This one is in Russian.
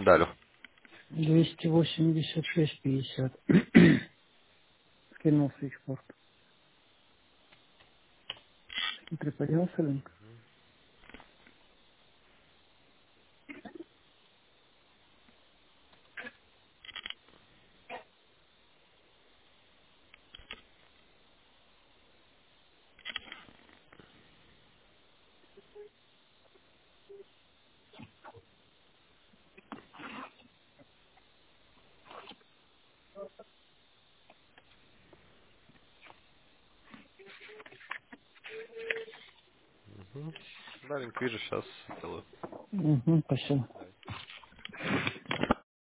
Да, алло. 286,50. Скинул свитчборд. Смотри, поднялся линк. Мгм. Да, линк вижу, сейчас сделаю. Угу, спасибо.